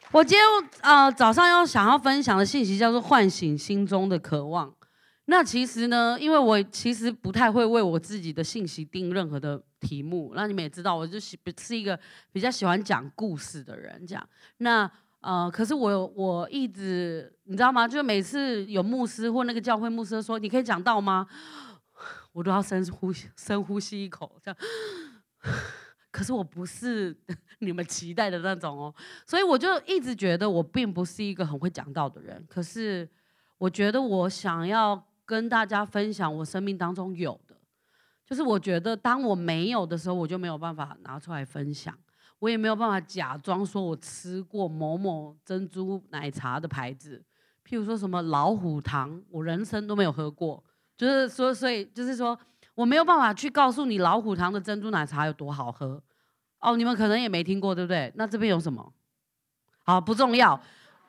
我今天早上想要分享的信息叫做唤醒心中的渴望。那其实呢，因为我其实不太会为我自己的信息定任何的题目。那你们也知道，我就是一个比较喜欢讲故事的人，这样。那可是我一直你知道吗？就每次有牧师或那个教会牧师说你可以讲道吗？我都要深呼吸一口，这样。可是我不是你们期待的那种哦，所以我就一直觉得我并不是一个很会讲道的人。可是我觉得我想要跟大家分享我生命当中有的，就是我觉得当我没有的时候，我就没有办法拿出来分享，我也没有办法假装说我吃过某某珍珠奶茶的牌子，譬如说什么老虎堂，我人生都没有喝过，就是说，所以就是说。我没有办法去告诉你老虎堂的珍珠奶茶有多好喝，哦，你们可能也没听过，对不对？那这边有什么？好，不重要。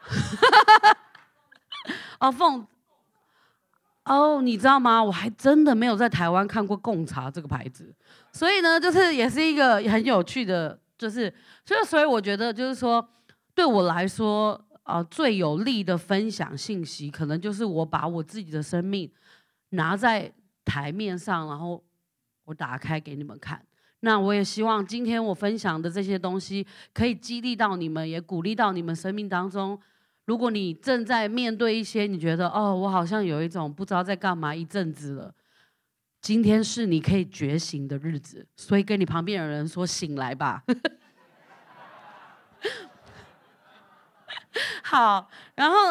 你知道吗？我还真的没有在台湾看过贡茶这个牌子，所以呢，就是也是一个很有趣的，所以我觉得就是说，对我来说，最有力的分享信息，可能就是我把我自己的生命拿在台面上，然后我打开给你们看。那我也希望今天我分享的这些东西可以激励到你们，也鼓励到你们生命当中。如果你正在面对一些你觉得我好像有一种不知道在干嘛一阵子了，今天是你可以觉醒的日子，所以跟你旁边的人说醒来吧。好，然后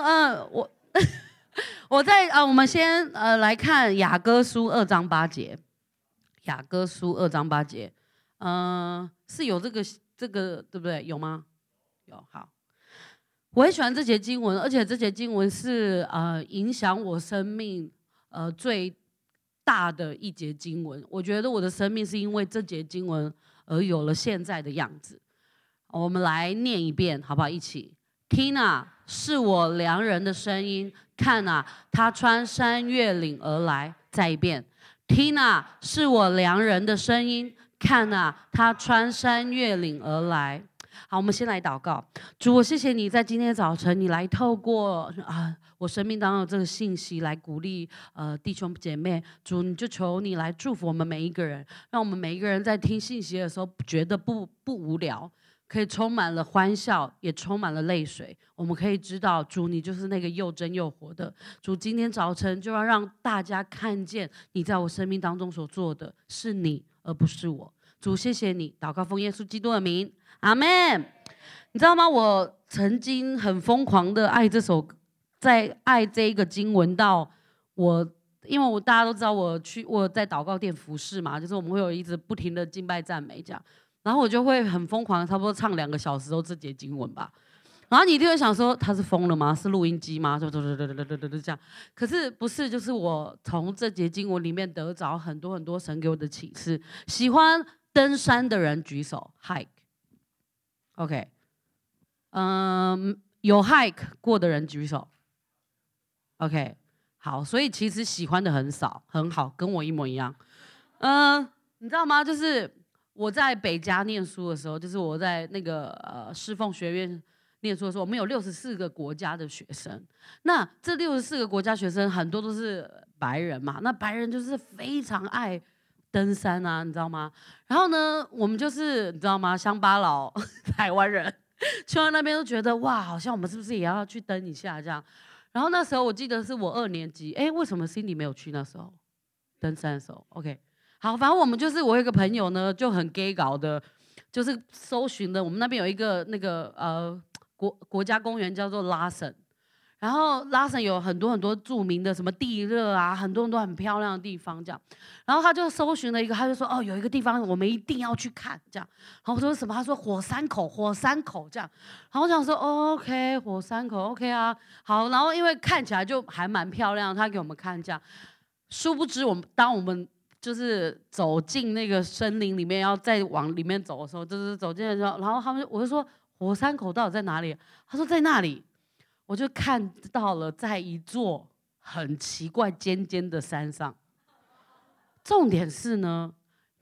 我们先来看雅歌书2章8节。雅歌书2章8节，是有这个对不对？有吗？有。好，我很喜欢这节经文，而且这节经文是影响我生命最大的一节经文。我觉得我的生命是因为这节经文而有了现在的样子。我们来念一遍，好不好？一起听啊，是我良人的声音，看啊，他穿山越岭而来。再一遍，听啊，是我良人的声音，看啊，他穿山越岭而来。好，我们先来祷告。主，我谢谢你在今天早晨，你来透过我生命当中的这个信息来鼓励弟兄姐妹。主，你就求你来祝福我们每一个人，让我们每一个人在听信息的时候觉得不无聊，可以充满了欢笑，也充满了泪水。我们可以知道，主你就是那个又真又活的主。今天早晨就要让大家看见你在我生命当中所做的是你，而不是我。主，谢谢你，祷告奉耶稣基督的名，阿们。你知道吗？我曾经很疯狂的爱在爱这一个经文到因为大家都知道我在祷告殿服侍嘛，就是我们会有一直不停的敬拜赞美这样。然后我就会很疯狂，差不多唱2个小时都这节经文吧。然后你一定会想说，他是疯了吗？是录音机吗？就这样。可是不是，就是我从这节经文里面得着很多很多神给我的启示。喜欢登山的人举手 ，hike。OK， 有 hike 过的人举手。OK， 好，所以其实喜欢的很少，很好，跟我一模一样。你知道吗？就是我在北加念书的时候，就是我在那个侍奉学院念书的时候，我们有64个国家的学生。那这64个国家学生很多都是白人嘛，那白人就是非常爱登山啊，你知道吗？然后呢，我们就是你知道吗？乡巴佬台湾人去到那边都觉得哇，好像我们是不是也要去登一下这样？然后那时候我记得是我2年级，为什么 Cindy 没有去那时候登山的时候 ？OK。好，反正我有一个朋友呢，就很 gay 搞的，就是搜寻的。我们那边有一个那个国家公园叫做拉森，然后拉森有很多很多著名的什么地热啊，很多很多很漂亮的地方这样。然后他就搜寻了一个，他就说有一个地方我们一定要去看这样。然后我说什么？他说火山口这样。然后我想说OK， 火山口 OK 啊，好。然后因为看起来就还蛮漂亮，他给我们看这样。殊不知当我们就是走进那个森林里面，要再往里面走的时候，就是走进来的时候，然后我就说火山口到底在哪里？他说在那里。我就看到了，在一座很奇怪尖尖的山上。重点是呢，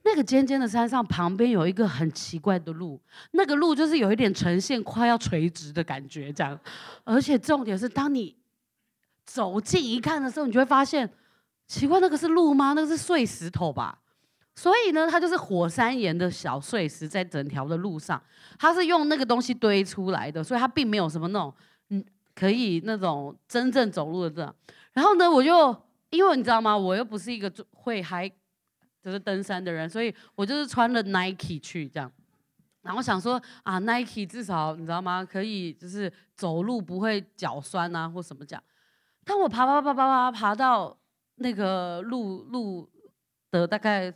那个尖尖的山上旁边有一个很奇怪的路，那个路就是有一点呈现快要垂直的感觉，这样。而且重点是，当你走近一看的时候，你就会发现，奇怪，那个是路吗？那个是碎石头吧？所以呢，它就是火山岩的小碎石，在整条的路上，它是用那个东西堆出来的，所以它并没有什么那种可以那种真正走路的这样。然后呢，我就因为你知道吗，我又不是一个会就是登山的人，所以我就是穿了 Nike 去这样。然后想说啊 ，Nike 至少你知道吗，可以就是走路不会脚酸啊或什么这样。当我爬到那个路的大概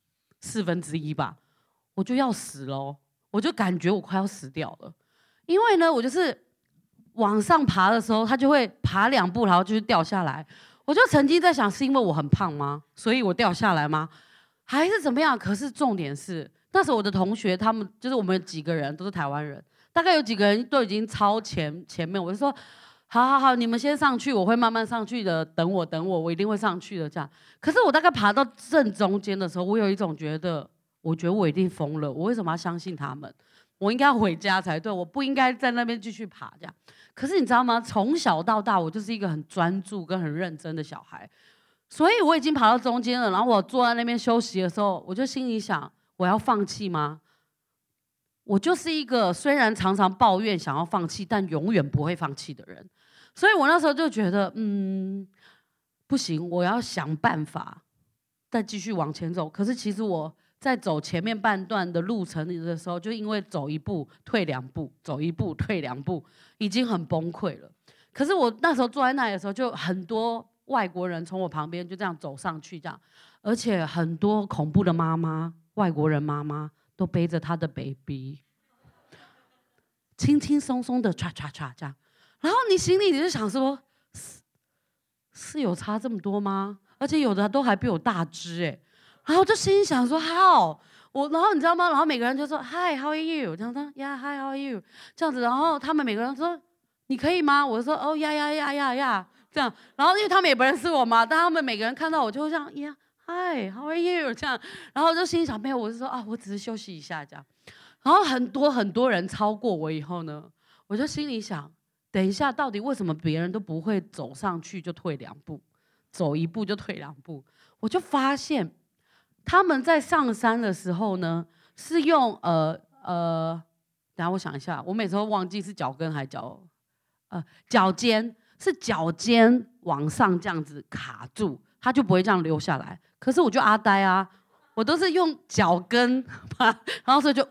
1/4吧，我就要死了，我就感觉我快要死掉了。因为呢，我就是往上爬的时候，它就会爬2步，然后就是掉下来。我就曾经在想，是因为我很胖吗？所以我掉下来吗？还是怎么样？可是重点是，那时候我的同学他们就是我们几个人都是台湾人，大概有几个人都已经超前面。我就说，好，你们先上去，我会慢慢上去的，等我，我一定会上去的这样。可是我大概爬到正中间的时候，我有一种我觉得我一定疯了，我为什么要相信他们？我应该要回家才对，我不应该在那边继续爬这样。可是你知道吗？从小到大，我就是一个很专注跟很认真的小孩。所以我已经爬到中间了，然后我坐在那边休息的时候，我就心里想：我要放弃吗？我就是一个虽然常常抱怨想要放弃，但永远不会放弃的人。所以我那时候就觉得，不行，我要想办法再继续往前走。可是其实我在走前面半段的路程的时候，就因为走1步退2步，走1步退2步，已经很崩溃了。可是我那时候坐在那里的时候，就很多外国人从我旁边就这样走上去，这样，而且很多恐怖的妈妈，外国人妈妈都背着她的 baby， 轻轻松松的唰唰唰这样，然后你心里你就想说，是有差这么多吗？而且有的都还比我大只哎，然后就心里想说好，然后你知道吗？然后每个人就说 Hi how are you 这样子 Yeah hi how are you 这样子，然后他们每个人说你可以吗？我说哦呀。这样，然后因为他们也不认识我嘛，但他们每个人看到我就会这样呀 ，Hi, how are you？ 这样，然后就心里想，没有，我是说啊，我只是休息一下这样。然后很多人超过我以后呢，我就心里想，等一下，到底为什么别人都不会走上去就退2步，走1步就退2步？我就发现他们在上山的时候呢，是用等下我想一下，我每次都忘记是脚跟还是脚尖。是脚尖往上这样子卡住，它就不会这样溜下来。可是我就阿呆啊，我都是用脚跟然后所以就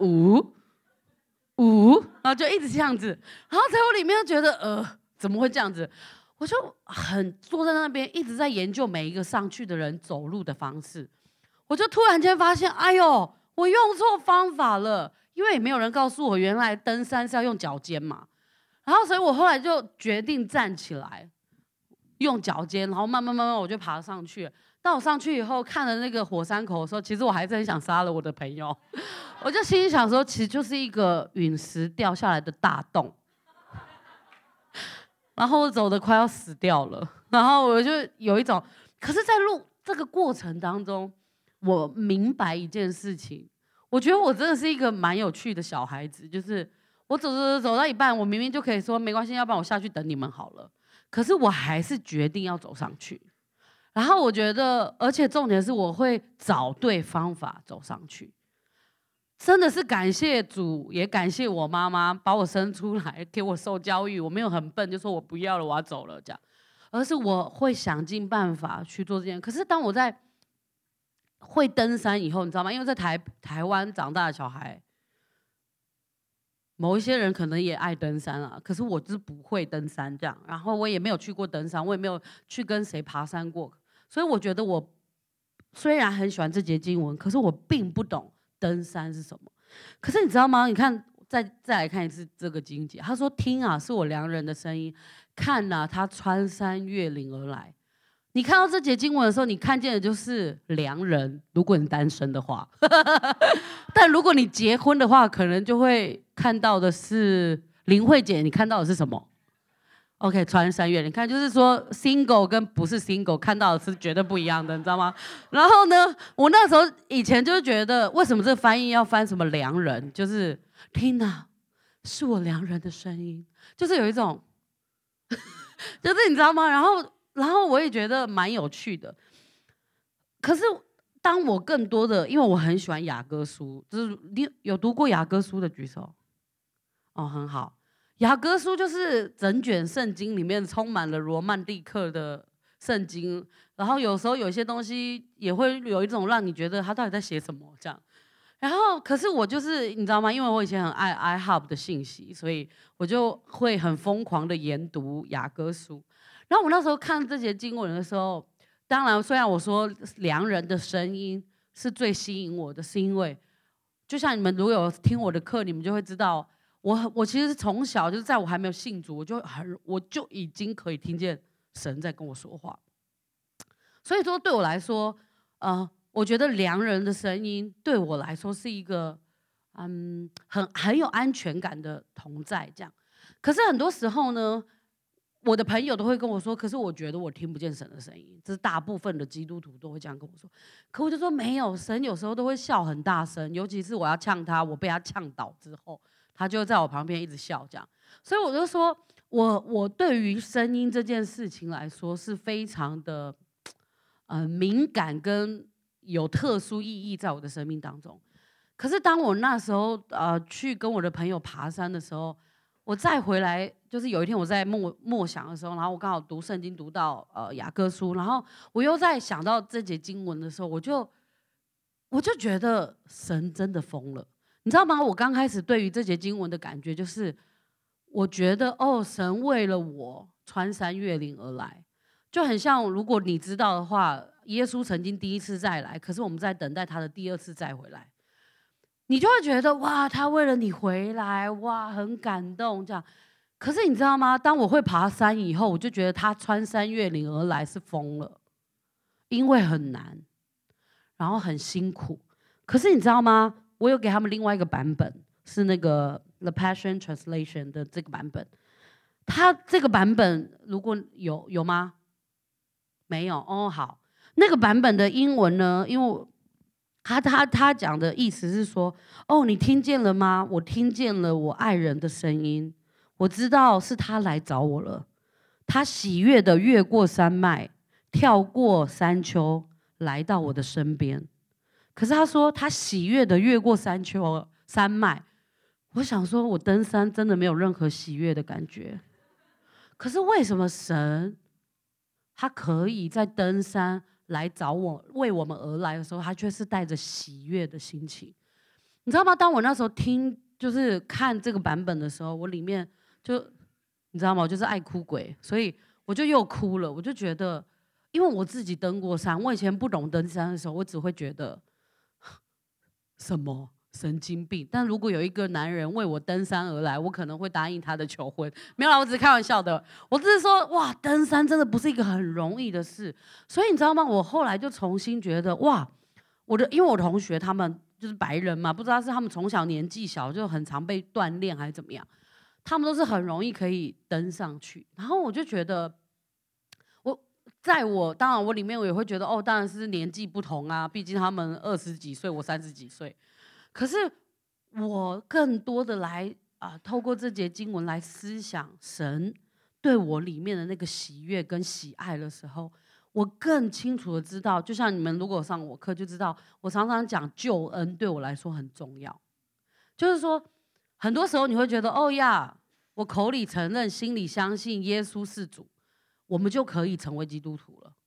然后就一直这样子。然后在我里面就觉得怎么会这样子？我就很坐在那边一直在研究每一个上去的人走路的方式。我就突然间发现，哎呦，我用错方法了，因为也没有人告诉我原来登山是要用脚尖嘛。然后，所以我后来就决定站起来，用脚尖，然后慢慢我就爬上去了。当我上去以后，看了那个火山口的时候，其实我还是很想杀了我的朋友。我就心里想说，其实就是一个陨石掉下来的大洞。然后我走得快要死掉了，然后我就有一种，可是，在这个过程当中，我明白一件事情，我觉得我真的是一个蛮有趣的小孩子，就是。我走到一半，我明明就可以说没关系，要不然我下去等你们好了。可是我还是决定要走上去。然后我觉得，而且重点是我会找对方法走上去。真的是感谢主，也感谢我妈妈把我生出来，给我受教育。我没有很笨，就说我不要了，我要走了这样。而是我会想尽办法去做这件。可是当我在会登山以后，你知道吗？因为在台湾长大的小孩。某一些人可能也爱登山啊，可是我就是不会登山这样，然后我也没有去过登山，我也没有去跟谁爬山过，所以我觉得我虽然很喜欢这节经文，可是我并不懂登山是什么。可是你知道吗？你看，再来看一次这个经节，他说：“听啊，是我良人的声音；看啊，他穿山越岭而来。”你看到这节经文的时候，你看见的就是良人。如果你单身的话，但如果你结婚的话，可能就会看到的是林慧姐。你看到的是什么？ OK， 穿山越岭，看就是说 single 跟不是 single 看到的是绝对不一样的，你知道吗？然后呢，我那时候以前就觉得，为什么这个翻译要翻什么良人？就是听啊，是我良人的声音，就是有一种，就是你知道吗？然后我也觉得蛮有趣的。可是当我更多的，因为我很喜欢雅歌书，就是你有读过雅歌书的举手。哦，很好。雅歌书就是整卷圣经里面充满了罗曼蒂克的圣经，然后有时候有些东西也会有一种让你觉得他到底在写什么这样。然后，可是我就是你知道吗？因为我以前很爱 iHub 的信息，所以我就会很疯狂的研读雅歌书。然后我那时候看这节经文的时候，当然虽然我说良人的声音是最吸引我的，是因为就像你们如果有听我的课，你们就会知道。我其实从小就是在我还没有信主，我就已经可以听见神在跟我说话。所以说对我来说，我觉得良人的声音对我来说是一个很有安全感的同在这样。可是很多时候呢，我的朋友都会跟我说，可是我觉得我听不见神的声音，这是大部分的基督徒都会这样跟我说。可我就说没有，神有时候都会笑很大声，尤其是我要呛他，我被他呛倒之后。他就在我旁边一直笑，这样，所以我就说，我对于声音这件事情来说是非常的，敏感跟有特殊意义在我的生命当中。可是当我那时候去跟我的朋友爬山的时候，我再回来，就是有一天我在默想的时候，然后我刚好读圣经读到雅歌书，然后我又在想到这节经文的时候，我就觉得神真的疯了。你知道吗？我刚开始对于这节经文的感觉就是，我觉得神为了我穿山越岭而来，就很像如果你知道的话，耶稣曾经第一次再来，可是我们在等待他的第二次再回来，你就会觉得哇，他为了你回来，哇，很感动这样。可是你知道吗？当我会爬山以后，我就觉得他穿山越岭而来是疯了，因为很难，然后很辛苦。可是你知道吗？我有给他们另外一个版本，是那个 The Passion Translation 的这个版本。他这个版本如果有吗？没有哦。好，那个版本的英文呢？因为他讲的意思是说，你听见了吗？我听见了我爱人的声音，我知道是他来找我了。他喜悦的越过山脉，跳过山丘，来到我的身边。可是他说他喜悦的越过山丘山脉，我想说我登山真的没有任何喜悦的感觉。可是为什么神他可以在登山来找我为我们而来的时候，他却是带着喜悦的心情？你知道吗？当我那时候就是看这个版本的时候，我里面就你知道吗？我就是爱哭鬼，所以我就又哭了。我就觉得，因为我自己登过山，我以前不懂登山的时候，我只会觉得。什么神经病？但如果有一个男人为我登山而来，我可能会答应他的求婚。没有啦，我只是开玩笑的。我只是说，哇，登山真的不是一个很容易的事。所以你知道吗？我后来就重新觉得，哇，因为我同学他们就是白人嘛，不知道是他们从小年纪小就很常被锻炼还是怎么样，他们都是很容易可以登上去。然后我就觉得。当然我里面我也会觉得当然是年纪不同啊，毕竟他们20几岁，我30几岁。可是我更多的来透过这节经文来思想神对我里面的那个喜悦跟喜爱的时候，我更清楚的知道，就像你们如果上我课就知道，我常常讲救恩对我来说很重要。就是说，很多时候你会觉得我口里承认，心里相信耶稣是主。我们就可以成为基督徒了，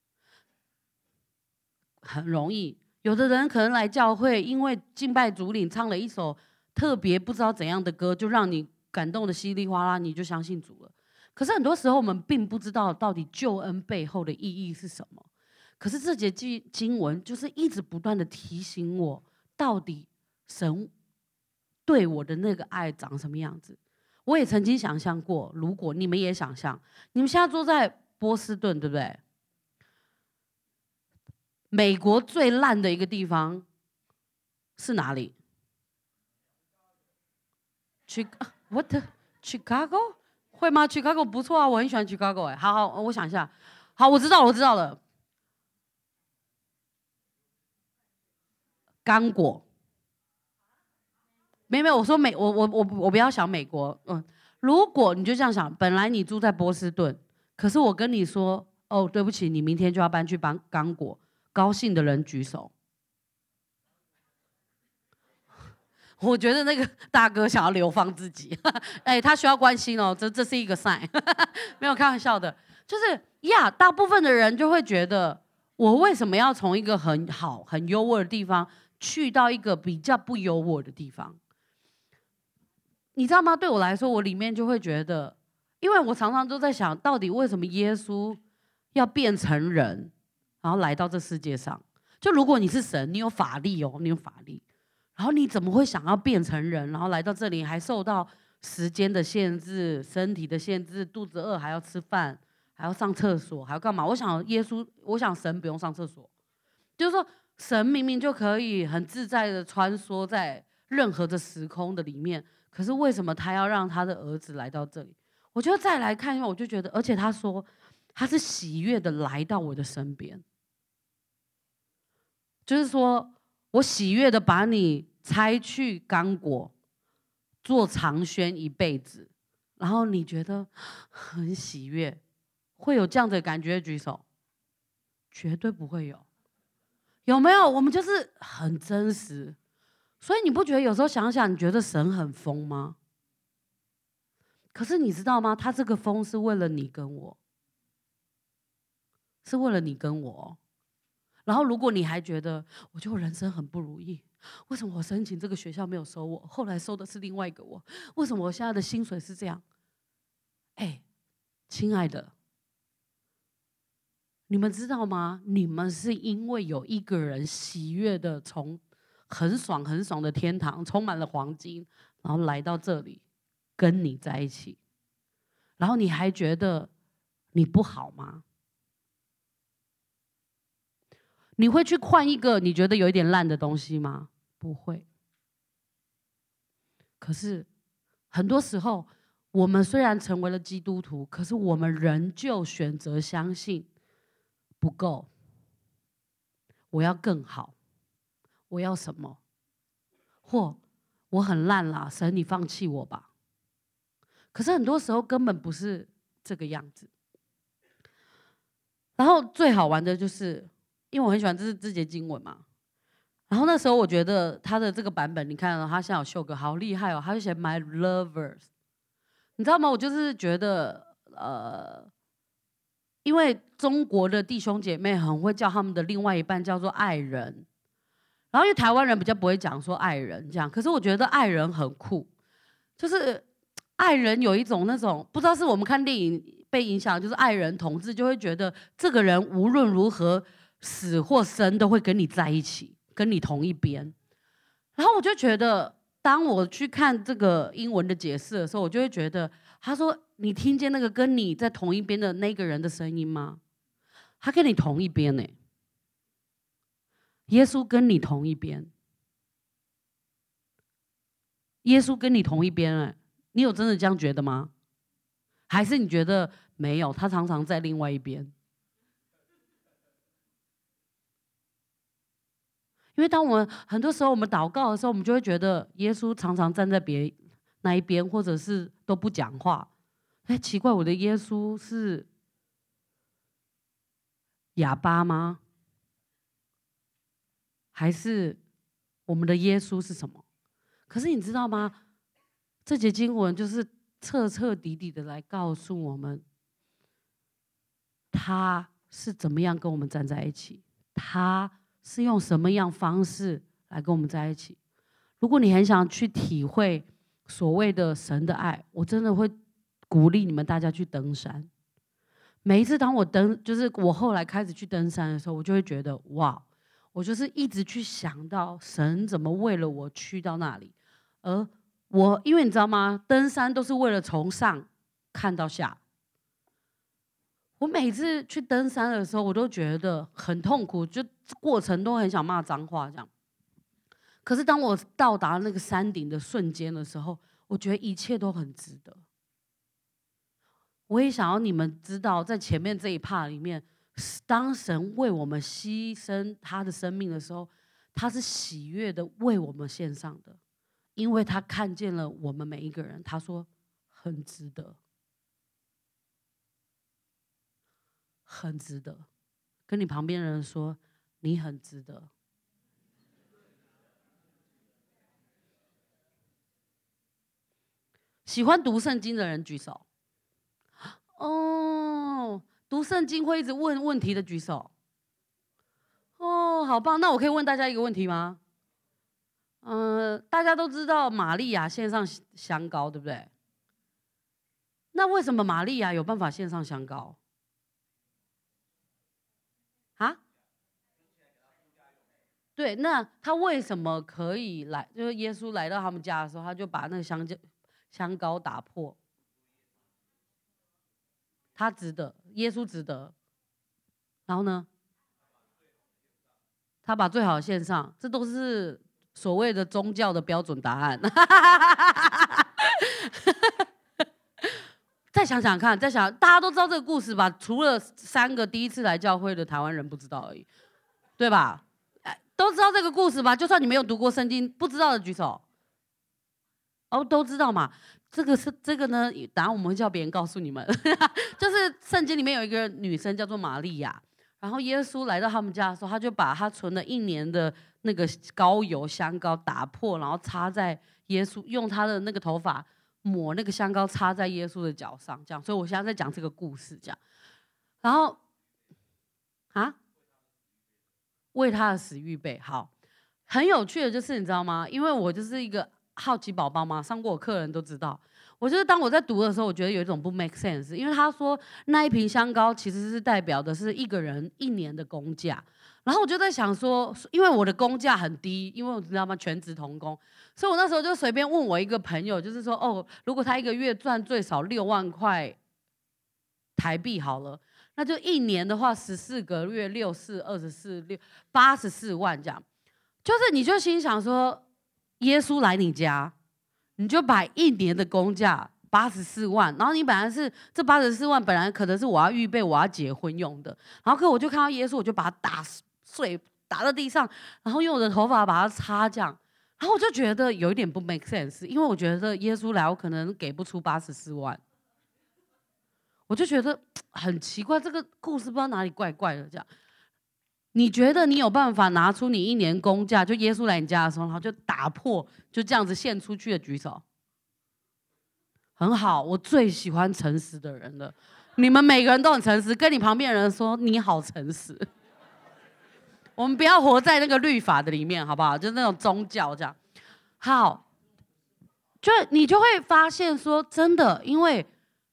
很容易。有的人可能来教会，因为敬拜主领唱了一首特别不知道怎样的歌，就让你感动的稀里哗啦，你就相信主了。可是很多时候我们并不知道到底救恩背后的意义是什么。可是这节经文就是一直不断的提醒我，到底神对我的那个爱长什么样子。我也曾经想象过，如果你们也想象，你们现在坐在波士顿，对不对？美国最烂的一个地方是哪里？Chicago？ 会吗 ？Chicago 不错啊，我很喜欢 Chicago 哎。好，我想一下。好，我知道了。刚果。没有，我说我不要想美国。如果你就这样想，本来你住在波士顿，可是我跟你说，哦，对不起，你明天就要搬去刚果，高兴的人举手。我觉得那个大哥想要流放自己，哎，他需要关心哦，这是一个 sign， 没有开玩笑的，就是呀，大部分的人就会觉得，我为什么要从一个很好、很优渥的地方去到一个比较不优渥的地方？你知道吗？对我来说，我里面就会觉得，因为我常常都在想，到底为什么耶稣要变成人，然后来到这世界上？就如果你是神，你有法力哦，你有法力。然后你怎么会想要变成人，然后来到这里，还受到时间的限制、身体的限制，肚子饿还要吃饭，还要上厕所，还要干嘛？我想神不用上厕所，就是说神明明就可以很自在的穿梭在任何的时空的里面，可是为什么他要让他的儿子来到这里？我就再来看，因为我就觉得，而且他说他是喜悦的来到我的身边，就是说我喜悦的把你拆去刚果，做长宣一辈子，然后你觉得很喜悦，会有这样的感觉？举手。绝对不会有，有没有？我们就是很真实，所以你不觉得有时候想想，你觉得神很疯吗？可是你知道吗？他这个疯是为了你跟我，是为了你跟我。然后如果你还觉得，我觉得我人生很不如意，为什么我申请这个学校没有收我？后来收的是另外一个我，为什么我现在的薪水是这样？哎，亲爱的，你们知道吗？你们是因为有一个人喜悦的从很爽很爽的天堂，充满了黄金，然后来到这里跟你在一起，然后你还觉得你不好吗？你会去换一个你觉得有一点烂的东西吗？不会。可是很多时候，我们虽然成为了基督徒，可是我们仍旧选择相信不够，我要更好，我要什么？或我很烂啦，神你放弃我吧。可是很多时候根本不是这个样子。然后最好玩的就是，因为我很喜欢这节经文嘛。然后那时候我觉得他的这个版本，你看到他现在有秀个好厉害哦，他就写 My lovers， 你知道吗？我就是觉得因为中国的弟兄姐妹很会叫他们的另外一半叫做爱人，然后因为台湾人比较不会讲说爱人这样，可是我觉得爱人很酷，就是爱人有一种那种不知道是我们看电影被影响，就是爱人同志就会觉得这个人无论如何死或生都会跟你在一起，跟你同一边。然后我就觉得，当我去看这个英文的解释的时候，我就会觉得，他说你听见那个跟你在同一边的那个人的声音吗？他跟你同一边呢，耶稣跟你同一边。耶稣跟你同一边哎，你有真的这样觉得吗？还是你觉得没有？他常常在另外一边。因为当我们很多时候我们祷告的时候，我们就会觉得耶稣常常站在别那一边，或者是都不讲话。哎，奇怪，我的耶稣是哑巴吗？还是我们的耶稣是什么？可是你知道吗？这节经文就是彻彻底底的来告诉我们，他是怎么样跟我们站在一起，他是用什么样方式来跟我们在一起。如果你很想去体会所谓的神的爱，我真的会鼓励你们大家去登山。每一次当我就是我后来开始去登山的时候，我就会觉得哇，我就是一直去想到神怎么为了我去到那里，而我因为你知道吗，登山都是为了从上看到下。我每次去登山的时候，我都觉得很痛苦，就过程都很想骂脏话这样。可是当我到达那个山顶的瞬间的时候，我觉得一切都很值得。 我也想要你们知道，在前面这一 part 里面，当神为我们牺牲他的生命的时候，他是喜悦的为我们献上的，因为他看见了我们每一个人，他说很值得，很值得。跟你旁边的人说，你很值得。喜欢读圣经的人举手。哦，读圣经会一直问问题的举手。哦，好棒！那我可以问大家一个问题吗？大家都知道玛利亚献上香膏，对不对？那为什么玛利亚有办法献上香膏？啊？对，那他为什么可以来？就是耶稣来到他们家的时候，他就把那个香膏打破。他值得，耶稣值得。然后呢？他把最好的献上，这都是所谓的宗教的标准答案。再想想看，再想，大家都知道这个故事吧？除了3个第一次来教会的台湾人不知道而已，对吧？都知道这个故事吧？就算你没有读过圣经，不知道的举手。哦，都知道嘛。这个呢，等下我们会叫别人告诉你们。就是圣经里面有一个女生叫做玛利亚，然后耶稣来到他们家的时候，他就把他存了1年的那个膏油香膏打破，然后插在耶稣，用他的那个头发抹那个香膏插在耶稣的脚上，这样。所以我现在在讲这个故事，这样。然后为他的死预备好。很有趣的就是你知道吗？因为我就是一个好奇宝宝嘛，上过我课的人都知道。我就是当我在读的时候，我觉得有一种不 make sense， 因为他说那一瓶香膏其实是代表的是一个人1年的工价。然后我就在想说，因为我的工价很低，因为我知道吗，全职同工，所以我那时候就随便问我一个朋友，就是说，哦，如果他一个月赚最少6万块台币好了，那就1年的话14个月6、4、24、6、84万这样。就是你就心想说，耶稣来你家，你就把1年的工价84万，然后你本来是这84万本来可能是我要预备我要结婚用的，然后可我就看到耶稣，我就把他打碎，打到地上，然后用我的头发把它擦这样，然后我就觉得有一点不 make sense， 因为我觉得耶稣来我可能给不出84万，我就觉得很奇怪，这个故事不知道哪里怪怪的这样。你觉得你有办法拿出你1年工价，就耶稣来你家的时候，然后就打破，就这样子献出去的举手？很好，我最喜欢诚实的人了。你们每个人都很诚实，跟你旁边的人说你好诚实。我们不要活在那个律法的里面，好不好？就是那种宗教这样。好，就你就会发现说，真的，因为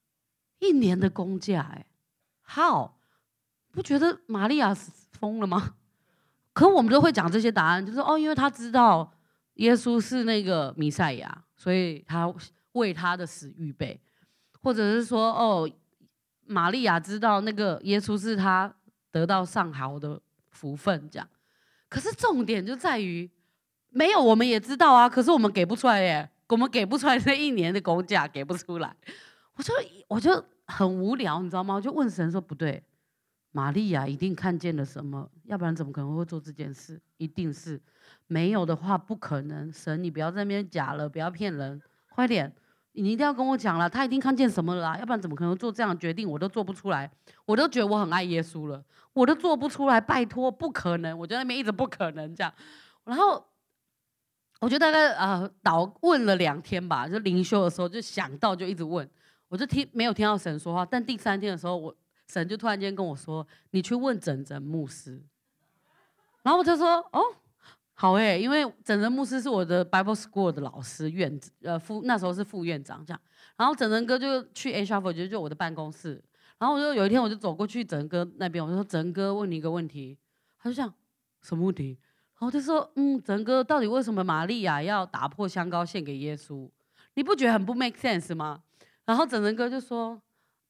1年的工价，好，不觉得玛利亚疯了吗？可我们都会讲这些答案，就是因为他知道耶稣是那个弥赛亚，所以他为他的死预备，或者是说玛利亚知道那个耶稣是他得到上好的福分，这样。可是重点就在于，没有我们也知道啊，可是我们给不出来耶，我们给不出来这1年的工价，给不出来。我就很无聊，你知道吗？我就问神说，不对。玛利亚一定看见了什么，要不然怎么可能会做这件事？一定是没有的话，不可能。神，你不要在那边假了，不要骗人，快点，你一定要跟我讲了，他一定看见什么了啦，要不然怎么可能做这样的决定？我都做不出来，我都觉得我很爱耶稣了，我都做不出来，拜托，不可能！我就在那边一直不可能这样，然后我就大概问了2天吧，就灵修的时候就想到就一直问，我就没有听到神说话，但第3天的时候神就突然间跟我说：“你去问整人牧师。”然后我就说：“哦，好耶，因为整人牧师是我的 Bible School 的老师，那时候是副院长这样。然后整人哥就去 Shuffle，就我的办公室。然后有一天我就走过去整人哥那边，我就说：整人哥问你一个问题。他就这样，什么问题？然后就说：整人哥，到底为什么玛利亚要打破香膏献给耶稣？你不觉得很不 make sense 吗？然后整人哥就说。”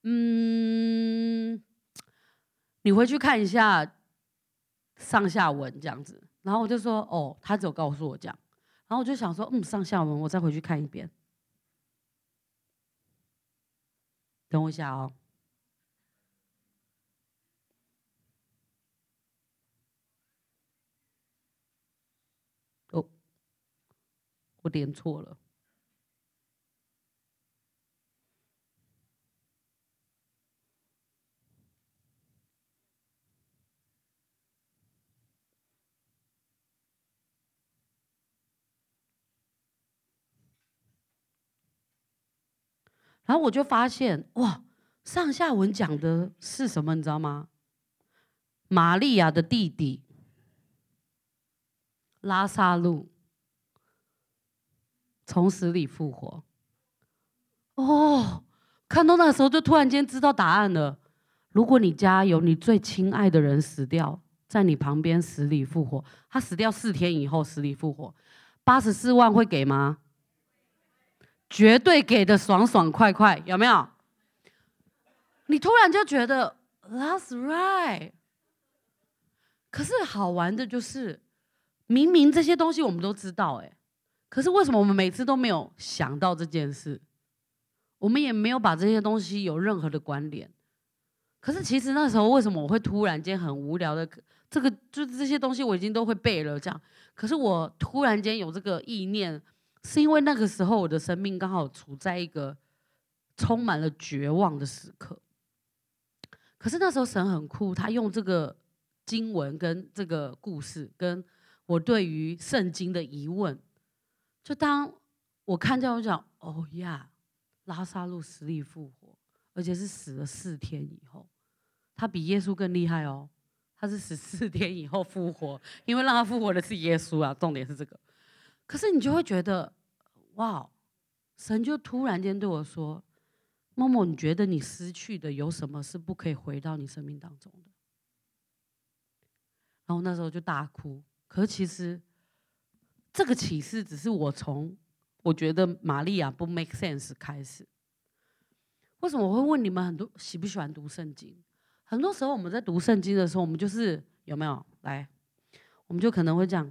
你回去看一下上下文这样子，然后我就说他只有告诉我这样，然后我就想说上下文我再回去看一遍， 等我一下哦。哦，我点错了。然后我就发现，哇，上下文讲的是什么，你知道吗？玛利亚的弟弟拉撒路从死里复活。哦，看到那个时候就突然间知道答案了。如果你家有你最亲爱的人死掉，在你旁边死里复活，他死掉4天以后死里复活，84万会给吗？绝对给的爽爽快快，有没有？你突然就觉得 That's right。可是好玩的就是，明明这些东西我们都知道，可是为什么我们每次都没有想到这件事？我们也没有把这些东西有任何的关联。可是其实那时候为什么我会突然间很无聊的，这个就是这些东西我已经都会背了这样，可是我突然间有这个意念，是因为那个时候我的生命刚好处在一个充满了绝望的时刻。可是那时候神很酷，他用这个经文跟这个故事，跟我对于圣经的疑问，就当我看见我讲，哦呀，拉撒路死里复活，而且是死了4天以后，他比耶稣更厉害哦，他是死4天以后复活，因为让他复活的是耶稣啊，重点是这个。可是你就会觉得，哇，神就突然间对我说，默默，你觉得你失去的有什么是不可以回到你生命当中的？然后那时候就大哭。可是其实这个启示只是我从我觉得玛利亚不 make sense 开始。为什么我会问你们很多喜不喜欢读圣经？很多时候我们在读圣经的时候，我们就是有没有来，我们就可能会讲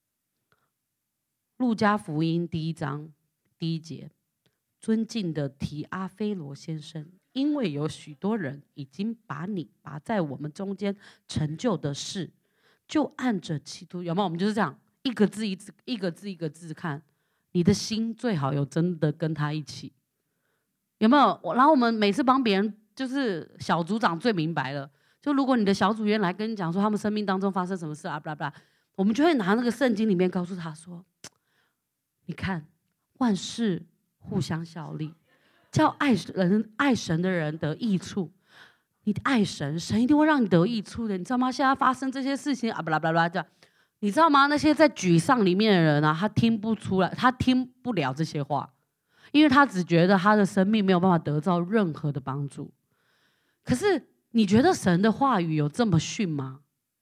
路加福音第1章第1节，尊敬的提阿非罗先生，因为有许多人已经把你拔在我们中间成就的事，就按着基督，有没有？我们就是这样一个字一个字看，你的心最好有真的跟他一起，有没有？然后我们每次帮别人，就是小组长最明白了，就如果你的小组员来跟你讲说他们生命当中发生什么事啊，巴拉巴拉，我们就会拿那个圣经里面告诉他说，你看万事互相效力，叫爱神的人得益处。你爱神，神一定会让你得益处的，你知道吗？现在发生这些事情啊，巴拉巴拉这样，你知道吗？那些在沮丧里面的人啊，他听不出来，他听不了这些话，因为他只觉得他的生命没有办法得到任何的帮助。可是你觉得神的话语有这么逊吗？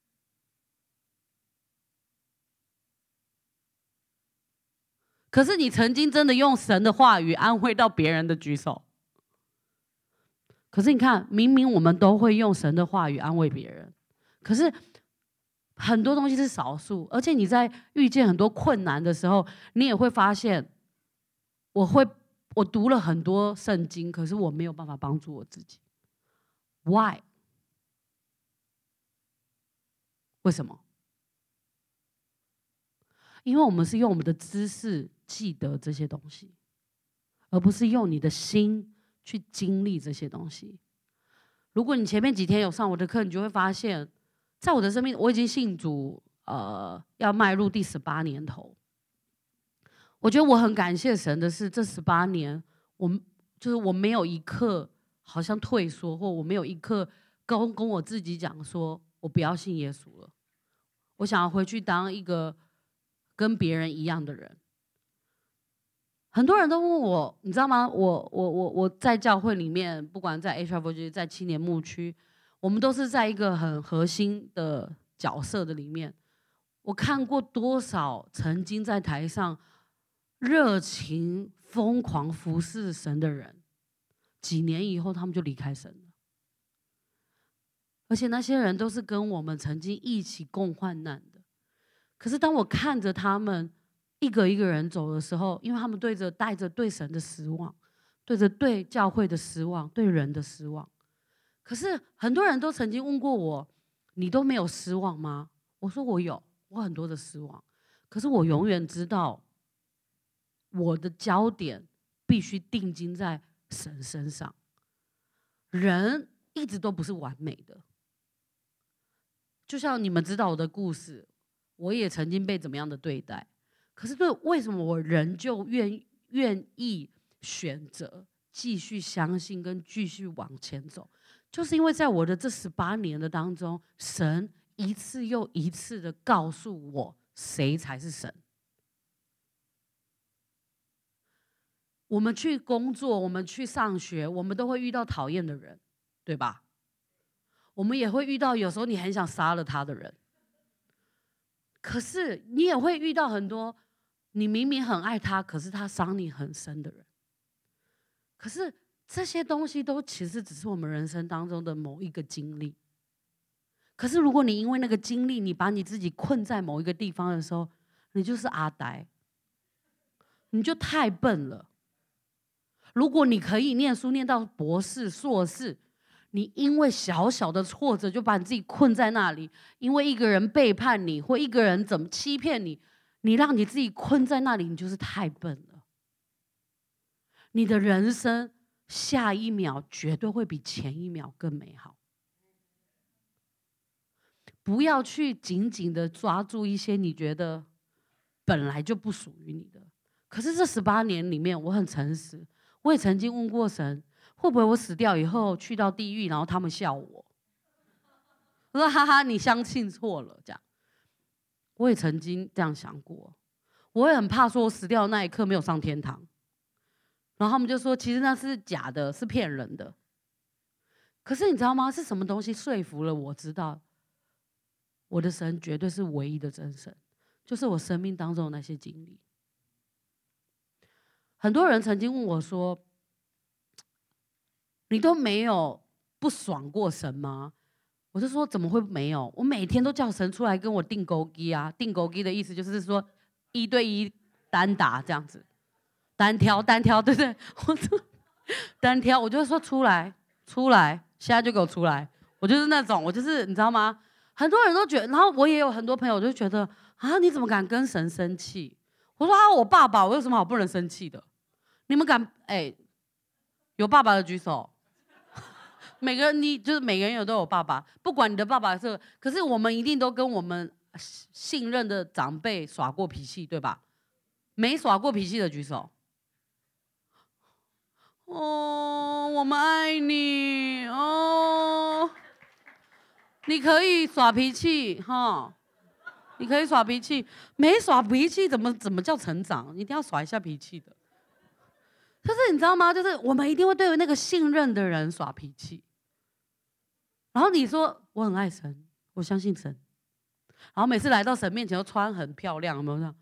可是你曾经真的用神的话语安慰到别人的举手。可是你看，明明我们都会用神的话语安慰别人，可是很多东西是少数。而且你在遇见很多困难的时候，你也会发现，我读了很多圣经，可是我没有办法帮助我自己。Why？ 为什么？因为我们是用我们的知识记得这些东西，而不是用你的心去经历这些东西。如果你前面几天有上我的课，你就会发现，在我的生命，我已经信主，要迈入第18年头。我觉得我很感谢神的是，这18年，我没有一刻好像退缩，或我没有一刻跟我自己讲说，我不要信耶稣了，我想要回去当一个跟别人一样的人。很多人都问我，你知道吗？我在教会里面，不管在 HRVG， 在青年牧区，我们都是在一个很核心的角色的里面。我看过多少曾经在台上热情疯狂服侍神的人，几年以后他们就离开神了。而且那些人都是跟我们曾经一起共患难的。可是当我看着他们一个一个人走的时候，因为他们带着对神的失望， 对教会的失望，对人的失望。可是很多人都曾经问过我，你都没有失望吗？我说我有，我很多的失望。可是我永远知道，我的焦点必须定睛在神身上。人一直都不是完美的，就像你们知道我的故事，我也曾经被怎么样的对待。可是为什么我仍旧愿意选择继续相信跟继续往前走？就是因为在我的这18年的当中，神一次又一次的告诉我谁才是神。我们去工作，我们去上学，我们都会遇到讨厌的人，对吧？我们也会遇到有时候你很想杀了他的人。可是你也会遇到很多你明明很爱他，可是他伤你很深的人。可是这些东西都其实只是我们人生当中的某一个经历。可是如果你因为那个经历，你把你自己困在某一个地方的时候，你就是阿呆，你就太笨了。如果你可以念书念到博士、硕士，你因为小小的挫折就把你自己困在那里，因为一个人背叛你，或一个人怎么欺骗你，你让你自己困在那里，你就是太笨了。你的人生下一秒绝对会比前一秒更美好。不要去紧紧的抓住一些你觉得本来就不属于你的。可是这18年里面，我很诚实，我也曾经问过神，会不会我死掉以后去到地狱，然后他们笑我？我说哈哈，你相信错了，这样。我也曾经这样想过，我也很怕说我死掉的那一刻没有上天堂，然后他们就说其实那是假的，是骗人的。可是你知道吗？是什么东西说服了我知道我的神绝对是唯一的真神？就是我生命当中的那些经历。很多人曾经问我说，你都没有不爽过神吗？我就说怎么会没有？我每天都叫神出来跟我定勾机啊。定勾机的意思就是说1对1单打这样子，单挑，对不对？我说单挑，我就说出来，现在就给我出来。我就是那种，我就是你知道吗？很多人都觉得，然后我也有很多朋友就觉得啊，你怎么敢跟神生气？我说啊，我爸爸，我有什么好不能生气的？你们敢有爸爸的举手。每个人都有爸爸，不管你的爸爸是，可是我们一定都跟我们信任的长辈耍过脾气，对吧？没耍过脾气的举手。哦，我们爱你哦。你可以耍脾气哈，你可以耍脾气，没耍脾气怎么叫成长？一定要耍一下脾气的。就是你知道吗？就是我们一定会对那个信任的人耍脾气。然后你说我很爱神，我相信神，然后每次来到神面前都穿很漂亮，有没有这样？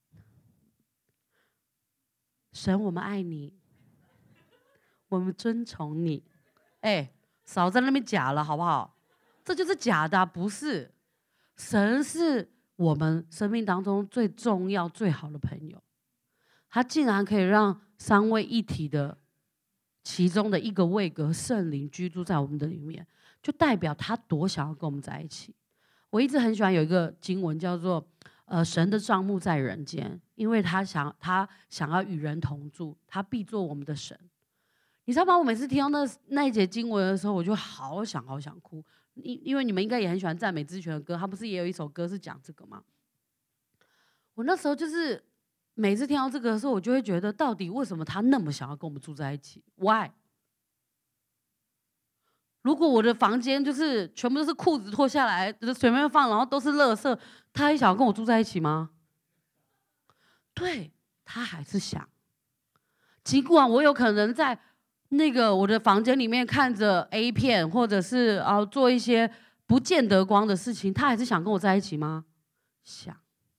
神，我们爱你，我们尊崇你。少在那边假了好不好？这就是假的，不是。神是我们生命当中最重要、最好的朋友，他竟然可以让3位一体的其中的一个位格圣灵居住在我们的里面，就代表他多想要跟我们在一起。我一直很喜欢有一个经文叫做神的帐幕在人间，因为他想要与人同住，他必做我们的神。你知道吗？我每次听到那一节经文的时候，我就好想哭。因为你们应该也很喜欢赞美之泉的歌，他不是也有一首歌是讲这个吗？我那时候就是每次听到这个的时候，我就会觉得，到底为什么他那么想要跟我们住在一起 ？Why？ 如果我的房间就是全部都是裤子脱下来，就是随便放，然后都是垃圾，他还想要跟我住在一起吗？对，他还是想。尽管我有可能在那个我的房间里面看着 A 片，或者是做一些不见得光的事情，他还是想跟我在一起吗？想。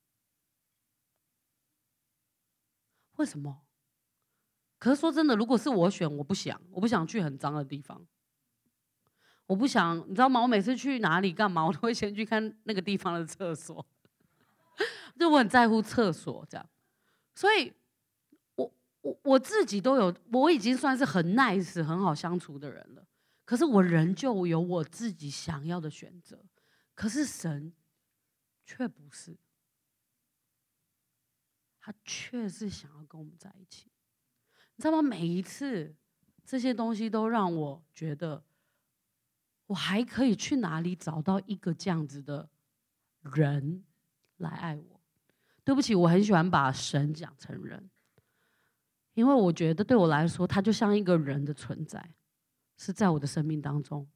为什么？可是说真的，如果是我选，我不想去很脏的地方。我不想，你知道吗？我每次去哪里干嘛，我都会先去看那个地方的厕所，就我很在乎厕所这样。所以我自己都有，我已经算是很 nice 很好相处的人了，可是我仍旧有我自己想要的选择，可是神却不是，他却是想要跟我们在一起。你知道吗？每一次这些东西都让我觉得，我还可以去哪里找到一个这样子的人来爱我？对不起，我很喜欢把神讲成人，因为我觉得对我来说，他就像一个人的存在，是在我的生命当中。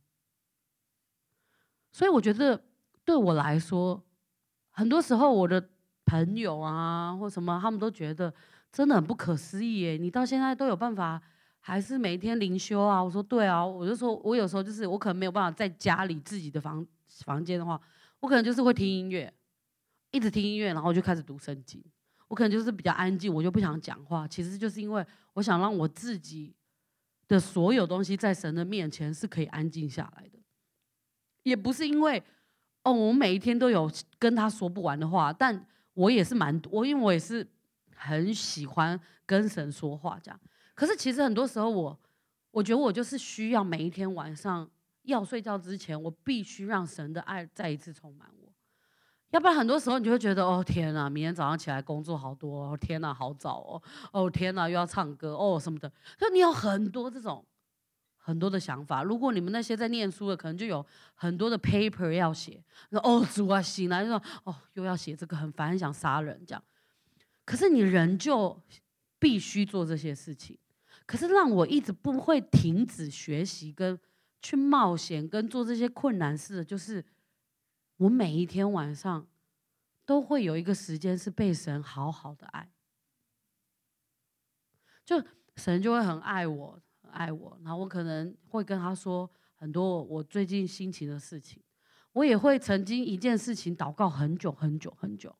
所以我觉得对我来说，很多时候我的朋友啊或什么，他们都觉得真的很不可思议耶，你到现在都有办法还是每天灵修啊？我说对啊，我就说我有时候就是我可能没有办法在家里自己的房间的话，我可能就是会听音乐，一直听音乐，然后就开始读圣经。我可能就是比较安静，我就不想讲话，其实就是因为我想让我自己的所有东西在神的面前是可以安静下来的。也不是因为我每一天都有跟他说不完的话，但我也是因为我也是很喜欢跟神说话这样。可是其实很多时候我觉得我就是需要每一天晚上要睡觉之前，我必须让神的爱再一次充满我，要不然很多时候你就会觉得哦天哪，明天早上起来工作好多哦，天哪好早哦，哦天哪又要唱歌哦什么的，就你有很多这种。很多的想法，如果你们那些在念书的，可能就有很多的 paper 要写。哦，主啊，醒来就说哦，又要写这个，很烦，很想杀人这样。可是你仍旧必须做这些事情。可是让我一直不会停止学习、跟去冒险、跟做这些困难事的，就是我每一天晚上都会有一个时间是被神好好的爱，就神就会很爱我。爱我，然后我可能会跟他说很多我最近心情的事情，我也会曾经一件事情祷告很久很久很久，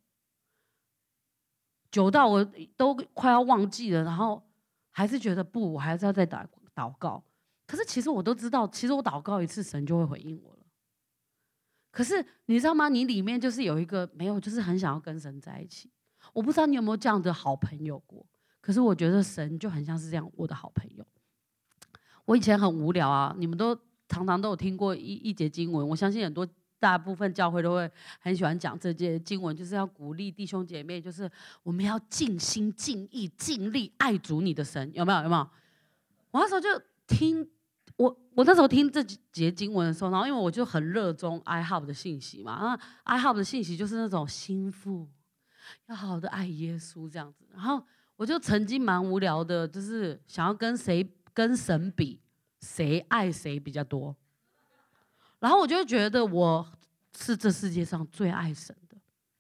久到我都快要忘记了，然后还是觉得不，我还是要再祷告。可是其实我都知道，其实我祷告一次，神就会回应我了。可是你知道吗？你里面就是有一个没有，就是很想要跟神在一起。我不知道你有没有这样的好朋友过，可是我觉得神就很像是这样我的好朋友。我以前很无聊啊，你们都常常都有听过一节经文，我相信很多大部分教会都会很喜欢讲这节经文，就是要鼓励弟兄姐妹，就是我们要尽心尽意尽力爱主你的神，有没有？有没有？我那时候就听我那时候听这节经文的时候，然后因为我就很热衷 iHub 的信息嘛，那 iHub 的信息就是那种心腹要好好的爱耶稣这样子，然后我就曾经蛮无聊的，就是想要跟神比，谁爱谁比较多。然后我就觉得我是这世界上最爱神的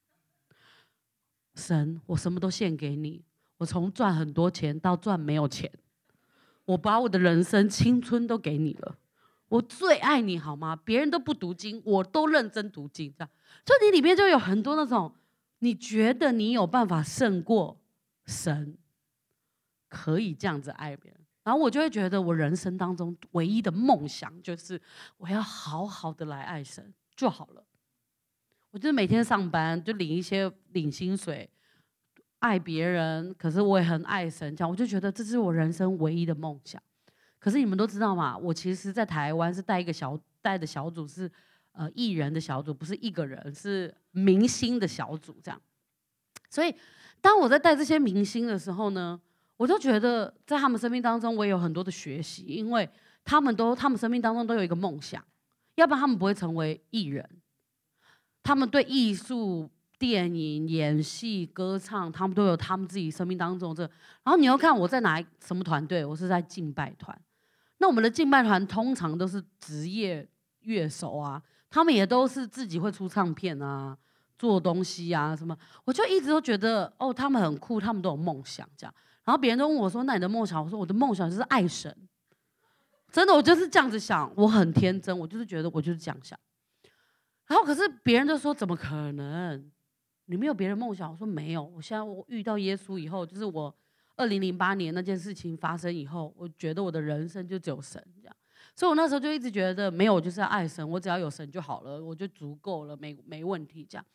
神，我什么都献给你，我从赚很多钱到赚没有钱，我把我的人生青春都给你了，我最爱你好吗？别人都不读经，我都认真读经，这样就你里面就有很多那种你觉得你有办法胜过神，可以这样子爱别人。然后我就会觉得，我人生当中唯一的梦想就是我要好好的来爱神就好了。我就是每天上班就领薪水，爱别人，可是我也很爱神，这样我就觉得这是我人生唯一的梦想。可是你们都知道嘛，我其实在台湾是带的小组是艺人的小组，不是一个人，是明星的小组这样。所以当我在带这些明星的时候呢，我就觉得在他们生命当中，我也有很多的学习，因为他们生命当中都有一个梦想，要不然他们不会成为艺人。他们对艺术、电影、演戏、歌唱，他们都有他们自己生命当中这。然后你要看我在什么团队，我是在敬拜团。那我们的敬拜团通常都是职业乐手啊，他们也都是自己会出唱片啊、做东西啊什么。我就一直都觉得他们很酷，他们都有梦想这样。然后别人都问我说：“那你的梦想？”我说：“我的梦想就是爱神。”真的，我就是这样子想，我很天真，我就是觉得我就是这样想。然后可是别人就说：“怎么可能？你没有别的梦想？”我说：“没有。我现在我遇到耶稣以后，就是我2008年那件事情发生以后，我觉得我的人生就只有神这样。所以我那时候就一直觉得没有，我就是要爱神，我只要有神就好了，我就足够了，没问题这样。”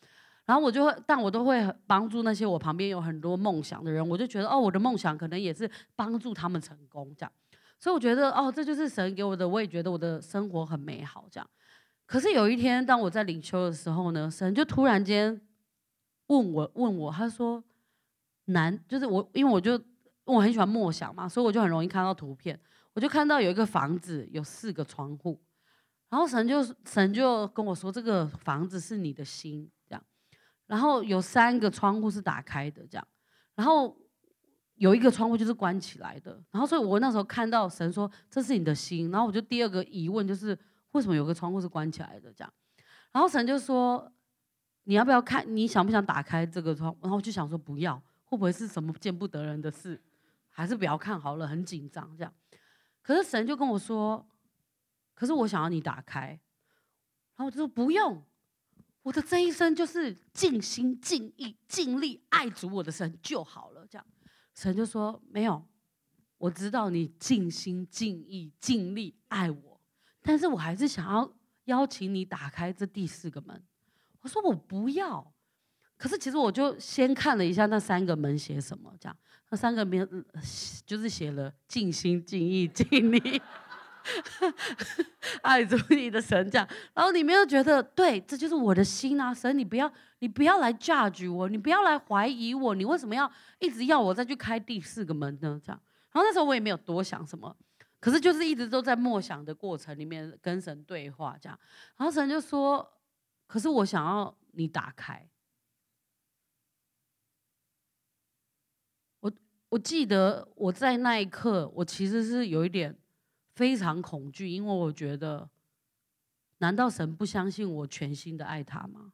然后但我都会帮助那些我旁边有很多梦想的人，我就觉得我的梦想可能也是帮助他们成功这样。所以我觉得这就是神给我的，我也觉得我的生活很美好这样。可是有一天，当我在领袖的时候呢，神就突然间问我，他说就是因为我很喜欢默想嘛，所以我就很容易看到图片。我就看到有一个房子有4个窗户，然后神就跟我说，这个房子是你的心这样。然后有3个窗户是打开的这样，然后有1个窗户就是关起来的。然后所以我那时候看到神说这是你的心，然后我就第2个疑问就是为什么有个窗户是关起来的这样。然后神就说你要不要看，你想不想打开这个窗？然后我就想说不要，会不会是什么见不得人的事，还是不要看好了，很紧张这样。可是神就跟我说，可是我想要你打开。然后我就说不用，我的这一生就是尽心尽意尽力爱主我的神就好了这样。神就说没有，我知道你尽心尽意尽力爱我，但是我还是想要邀请你打开这第4个门。我说我不要。可是其实我就先看了一下那3个门写什么，这样那3个门就是写了尽心尽意尽力爱主你的神这样。然后里面又觉得对，这就是我的心啊，神你不要来 judge 我，你不要来怀疑我，你为什么要一直要我再去开第4个门呢？这样。然后那时候我也没有多想什么，可是就是一直都在默想的过程里面跟神对话这样。然后神就说，可是我想要你打开。我记得我在那一刻，我其实是有一点非常恐惧，因为我觉得，难道神不相信我全心的爱他吗？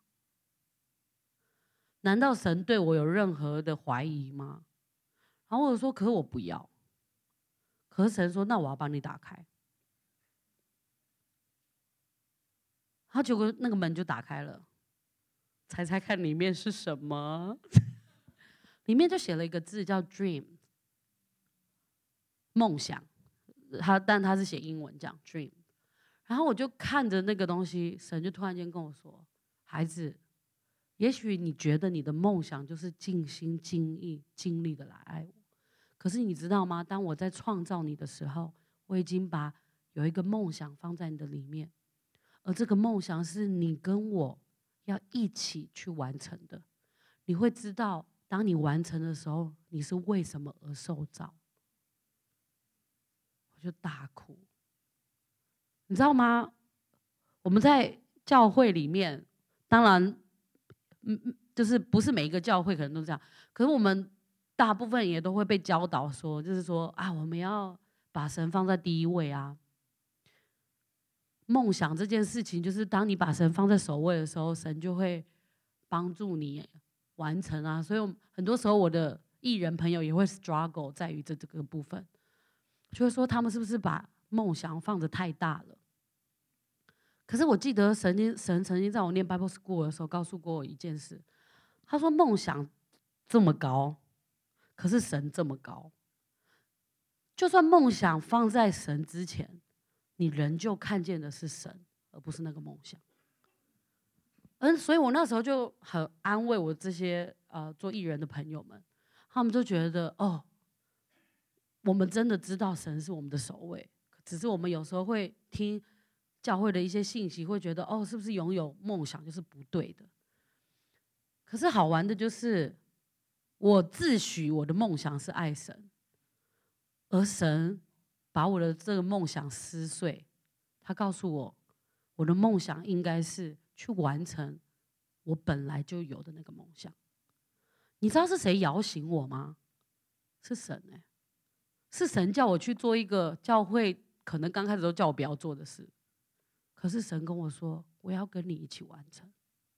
难道神对我有任何的怀疑吗？然后我说，可是我不要。可是神说，那我要帮你打开。然后结果那个门就打开了，猜猜看里面是什么？里面就写了一个字叫 dream， 梦想。但他是写英文这样 dream。然后我就看着那个东西，神就突然间跟我说，孩子，也许你觉得你的梦想就是尽心尽意尽力的来爱我，可是你知道吗？当我在创造你的时候，我已经把有一个梦想放在你的里面，而这个梦想是你跟我要一起去完成的。你会知道，当你完成的时候，你是为什么而受造。我就大哭。你知道吗？我们在教会里面，当然，就是不是每一个教会可能都这样，可是我们大部分也都会被教导说，就是说我们要把神放在第一位啊。梦想这件事情，就是当你把神放在首位的时候，神就会帮助你完成啊。所以很多时候我的艺人朋友也会 struggle 在于这个部分，就会说他们是不是把梦想放得太大了。可是我记得神曾经在我念 Bible School 的时候告诉过我一件事，他说梦想这么高，可是神这么高，就算梦想放在神之前，你仍旧看见的是神，而不是那个梦想。所以我那时候就很安慰我这些做艺人的朋友们，他们就觉得我们真的知道神是我们的首位，只是我们有时候会听教会的一些信息，会觉得是不是拥有梦想就是不对的。可是好玩的就是，我自诩我的梦想是爱神，而神把我的这个梦想撕碎，他告诉我，我的梦想应该是去完成我本来就有的那个梦想。你知道是谁摇醒我吗？是神是神叫我去做一个教会可能刚开始都叫我不要做的事，可是神跟我说，我要跟你一起完成。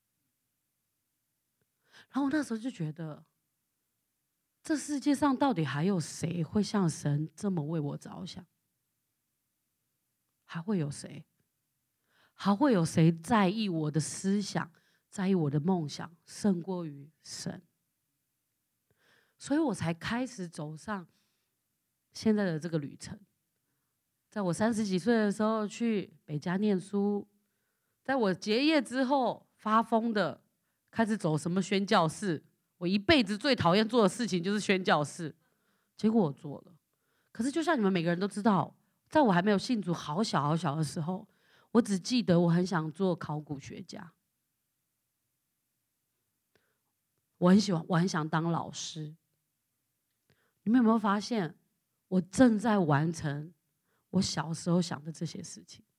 然后我那时候就觉得，这世界上到底还有谁会像神这么为我着想？还会有谁？还会有谁在意我的思想，在意我的梦想，胜过于神？所以我才开始走上现在的这个旅程。在我30几岁的时候去北加念书，在我结业之后发疯的开始走什么宣教士。我一辈子最讨厌做的事情就是宣教士，结果我做了。可是就像你们每个人都知道，在我还没有信主好小好小的时候，我只记得我很想做考古学家，我很想当老师。你们有没有发现，我正在完成我小时候想的这些事情？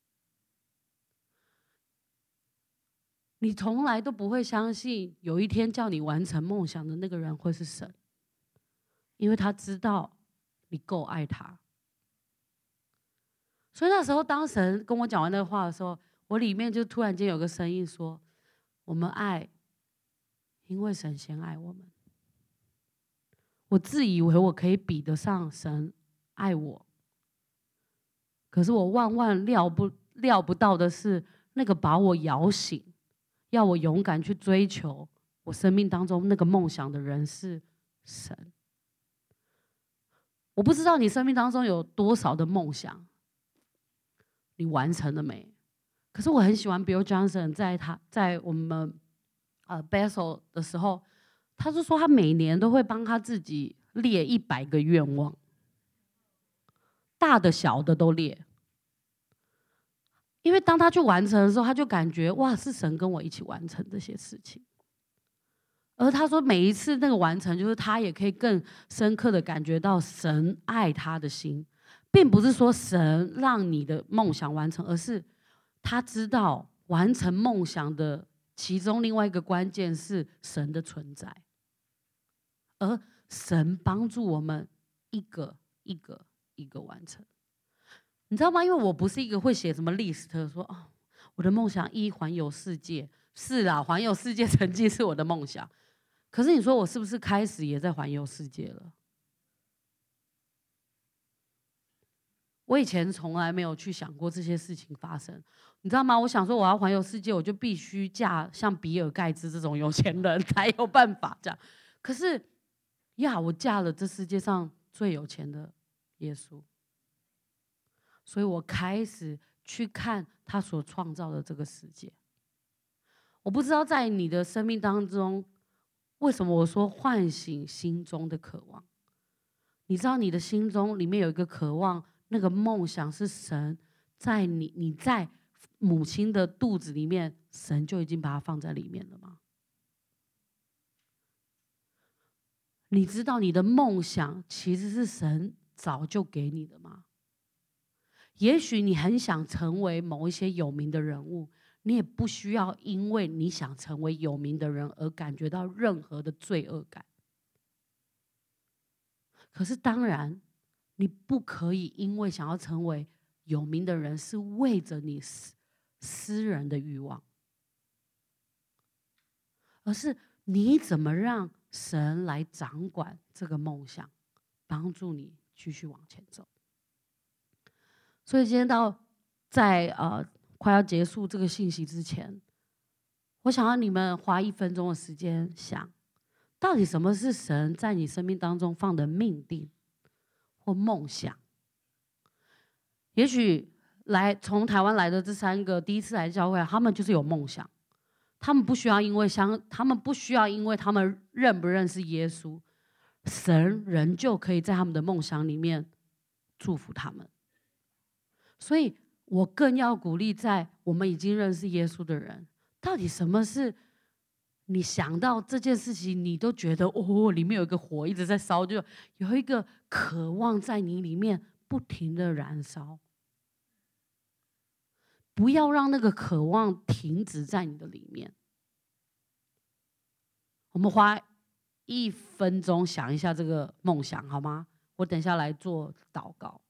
你从来都不会相信有一天叫你完成梦想的那个人会是神，因为他知道你够爱他。所以那时候当神跟我讲完那个话的时候，我里面就突然间有个声音说：我们爱，因为神先爱我们。我自以为我可以比得上神爱我，可是我万万料不到的是，那个把我摇醒，要我勇敢去追求我生命当中那个梦想的人是神。我不知道你生命当中有多少的梦想，你完成了没？可是我很喜欢 Bill Johnson 在我们Bethel 的时候，他就说他每年都会帮他自己列100个愿望，大的小的都列。因为当他去完成的时候，他就感觉哇，是神跟我一起完成这些事情。而他说每一次那个完成，就是他也可以更深刻的感觉到神爱他的心，并不是说神让你的梦想完成，而是他知道完成梦想的其中另外一个关键是神的存在，而神帮助我们一个一个完成。你知道吗？因为我不是一个会写什么 list 说哦，我的梦想1环游世界，是啦，环游世界曾经是我的梦想。可是你说我是不是开始也在环游世界了？我以前从来没有去想过这些事情发生，你知道吗？我想说我要环游世界，我就必须嫁像比尔盖茨这种有钱人才有办法这样。可是呀，我嫁了这世界上最有钱的耶稣，所以我开始去看他所创造的这个世界。我不知道在你的生命当中，为什么我说唤醒心中的渴望？你知道你的心中里面有一个渴望，那个梦想是神在你在母亲的肚子里面，神就已经把它放在里面了吗？你知道你的梦想其实是神早就给你的吗？也许你很想成为某一些有名的人物，你也不需要因为你想成为有名的人而感觉到任何的罪恶感。可是当然，你不可以因为想要成为有名的人是为着你私人的欲望，而是你怎么让神来掌管这个梦想，帮助你继续往前走。所以今天在快要结束这个信息之前，我想要你们花1分钟的时间想，到底什么是神在你生命当中放的命定或梦想？也许从台湾来的这3个第一次来教会，他们就是有梦想，他们不需要因为他们认不认识耶稣，神仍旧可以在他们的梦想里面祝福他们。所以我更要鼓励在我们已经认识耶稣的人，到底什么是你想到这件事情，你都觉得哦，里面有一个火一直在烧，就有一个渴望在你里面不停的燃烧。不要让那个渴望停止在你的里面。我们花1分钟想一下这个梦想，好吗？我等一下来做祷告。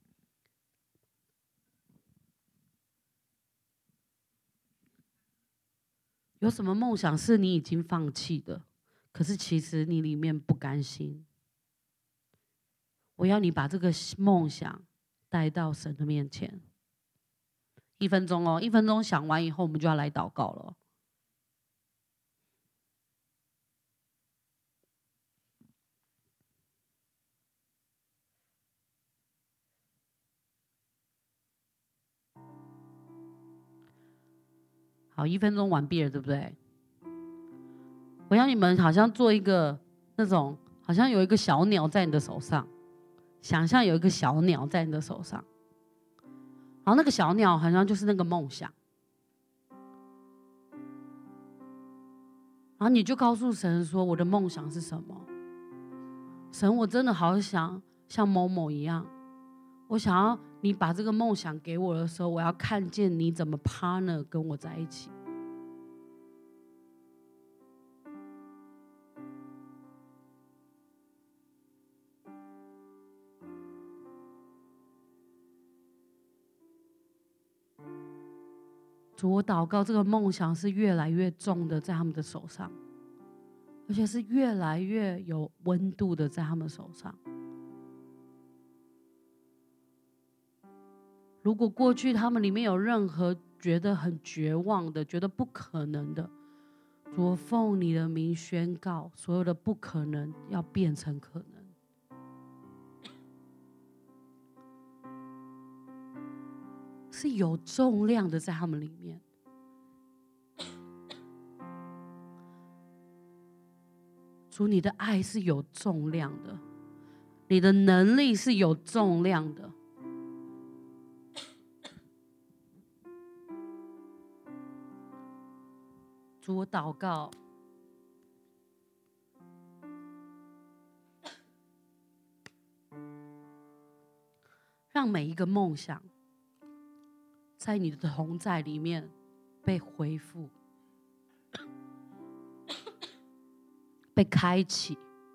有什么梦想是你已经放弃的，可是其实你里面不甘心？我要你把这个梦想带到神的面前。1分钟哦，1分钟想完以后，我们就要来祷告了。好，1分钟完毕了，对不对？ 我要你们好像做一个那种，好像有一个小鸟在你的手上，想象有一个小鸟在你的手上，然后那个小鸟好像就是那个梦想，然后你就告诉神说：“我的梦想是什么？神，我真的好想像某某一样，我想要你把这个梦想给我的时候，我要看见你怎么 partner 跟我在一起。”主，我祷告，这个梦想是越来越重的在他们的手上，而且是越来越有温度的在他们手上。如果过去他们里面有任何觉得很绝望的、觉得不可能的，主，我奉你的名宣告，所有的不可能要变成可能。是有重量的在他们里面。主，你的爱是有重量的，你的能力是有重量的。主，我祷告，让每一个梦想在你的同在里面被恢复，被开启。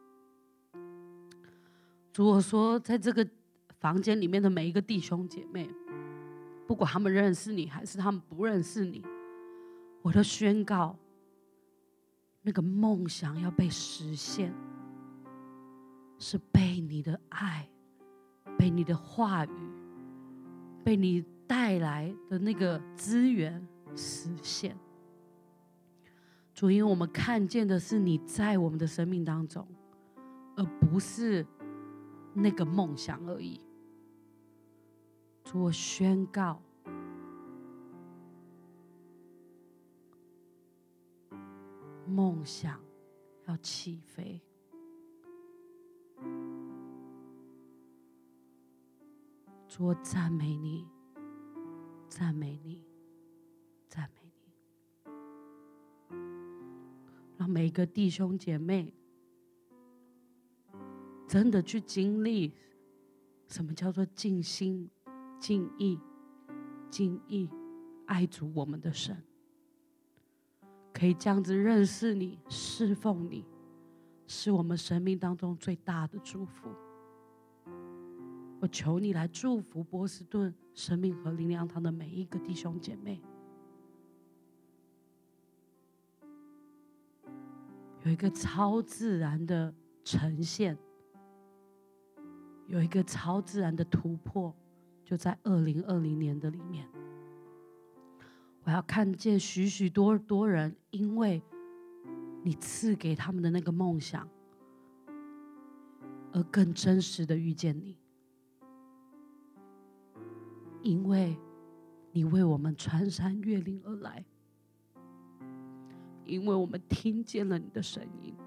主，我说，在这个房间里面的每一个弟兄姐妹，不管他们认识你还是他们不认识你，我都宣告，那个梦想要被实现，是被你的爱，被你的话语，被你带来的那个资源实现。主，因为我们看见的是你在我们的生命当中，而不是那个梦想而已。主，我宣告，梦想要起飞。主，我赞美你，赞美你，赞美你。让每个弟兄姐妹真的去经历什么叫做尽心、尽意、尽意爱主我们的神，可以这样子认识你、侍奉你，是我们生命当中最大的祝福。我求你来祝福波士顿生命和灵粮堂的每一个弟兄姐妹，有一个超自然的呈现，有一个超自然的突破，就在2020年的里面。我要看见许许多多人，因为你赐给他们的那个梦想，而更真实的遇见你。因为你为我们穿山越岭而来，因为我们听见了你的声音。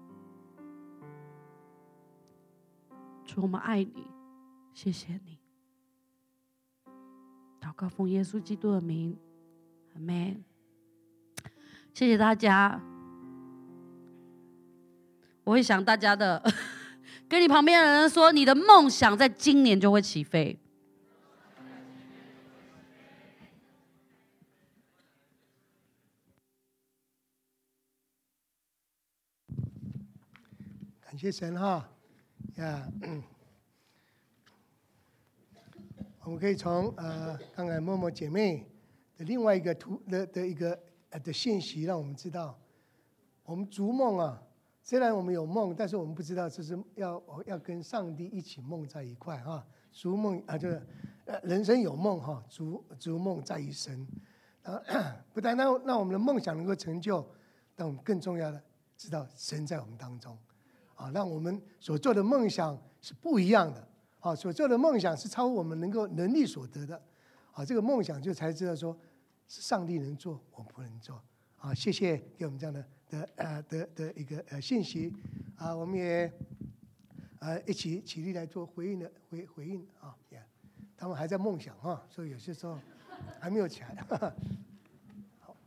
主，我们爱你，谢谢你。祷告奉耶稣基督的名，阿们。谢谢大家。我会想大家的，跟你旁边的人说，你的梦想在今年就会起飞。 感谢神哈呀！我们可以从刚才默默姐妹的另外一个一个的信息，让我们知道，我们逐梦啊，虽然我们有梦，但是我们不知道这是要跟上帝一起梦在一块哈。逐梦啊，就是人生有梦哈，逐梦在于神。不但让我们的梦想能够成就，但我们更重要的知道神在我们当中。让我们所做的梦想是不一样的，所做的梦想是超乎我们能力所得的，这个梦想就才知道说，是上帝能做，我不能做， 啊，谢谢给我们这样的一个信息啊，我们也一起起立来做回应啊，他们还在梦想啊，所以有些时候还没有起来。好，